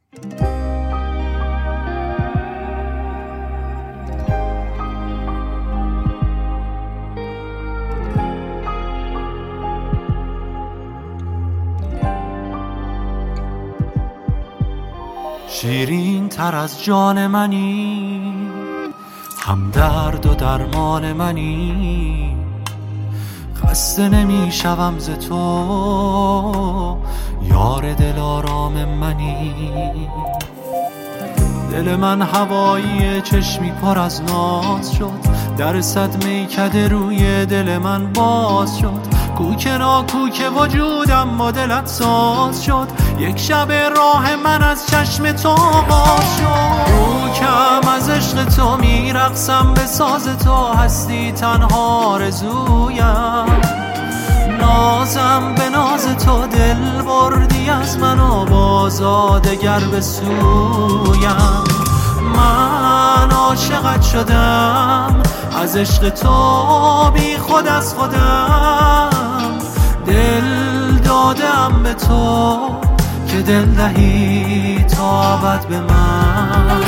شیرین تر از جان منی، هم درد و درمان منی، خسته نمی شوم ز تو، یار دل آرام منی. دل من هوایی چشمی پر از ناز شد، در صد میکده روی دل من باز شد. کوکنا کوک وجودم با دلت ساز شد، یک شب راه من از چشم تو باز شد. روکم از عشق تو میرقصم به ساز تو، هستی تنها آرزویم. نازم به ناز تو دل بردی از من و بازا دگر به سویم. من عاشقت شدم از عشق تو، بی خود از خودم. دل دادم به تو که دل دهی تا ابد به من.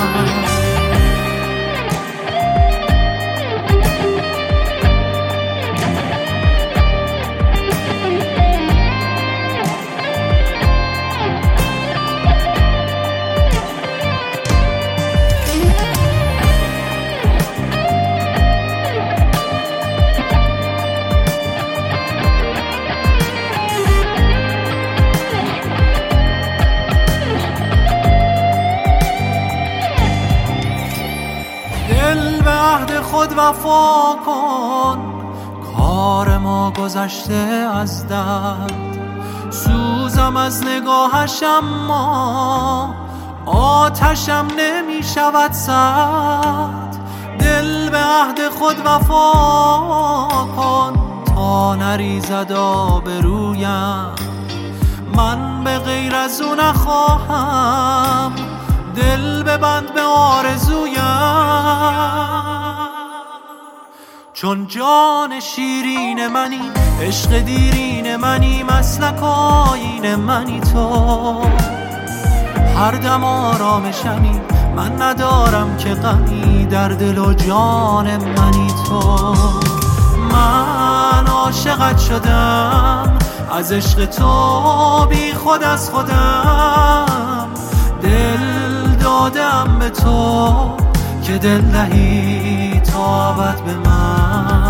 دل به عهد خود وفا کن، کار ما گذشته از درد. سوزم از نگاهش اما آتشم نمی شود سرد. دل به عهد خود وفا کن تا نریزد آبرویم. من به غیر از او نخواهم، دل ببند به آرزویم. چون جان شیرین منی، عشق دیرین منی، مسلک آیین منی تو. هر دم آرامشمی، من ندارم که غمی، در دل و جان منی تو. من عاشقت شدم از عشق تو، بی خود از خودم. دل دادم به تو که دل دهی تا ابد به من.